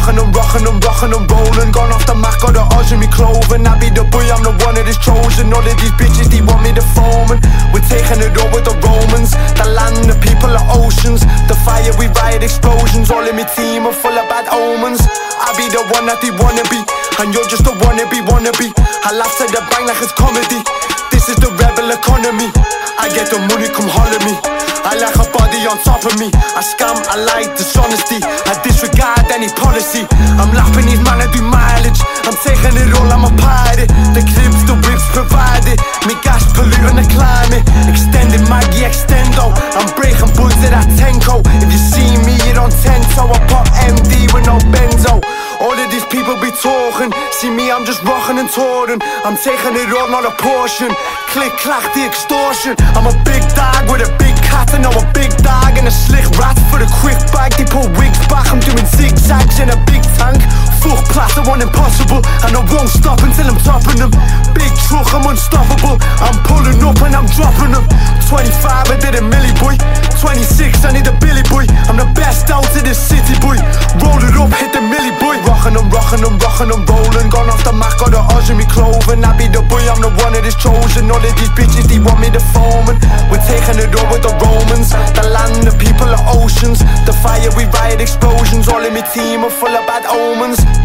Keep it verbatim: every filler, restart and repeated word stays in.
rocking and rocking and rocking and rolling. Gone off the Mac, got the odds in me clothing. I be the boy, I'm the one that is chosen. All of these bitches, they want me to foam. We're taking it all with the Romans. The land, the people, the oceans. The fire, we ride explosions. All in my team are full of bad omens. I be the one that they wanna be, and you're just a wannabe, wannabe. I laugh to the bank like it's comedy. This is the rebel economy. I get the money, come holler me. I like a body on top of me. I scam, I lie, dishonesty. I disregard any policy. I'm lapping these man, I do mileage. I'm taking it all, I'm a pirate. The clips, the whips provided. Me gas polluting the climate. Extended Maggie extendo. I'm breaking bulls at that Tenko. If you see me, you don't tento. I pop M D with no benzo. All of these people be talking. See me, I'm just rocking and touring. I'm taking it all, not a portion. Click, clack, the extortion. I'm a big dog with a big cat. I know a big dog and a slick rat. For the quick bag, they pull wigs back. I'm doing zigzags in a big tank. Fuck plaster, one impossible. And I won't stop until I'm topping them. Big truck, I'm unstoppable. I'm pulling up and I'm dropping them. Twenty-five, I did a milli boy. Twenty-six, I need a Billy boy. I'm the best out of this city boy. Roll it up, hit the milli boy. Rockin' and rockin' and rockin' and rollin'. Gone off the Mac, got the odds in me clothing. I be the boy, I'm the one that is chosen. All of these bitches, they want me to foam. We're taking it all with the Romans. The land, the people, the oceans. The fire, we ride explosions. All in my team are full of bad omens.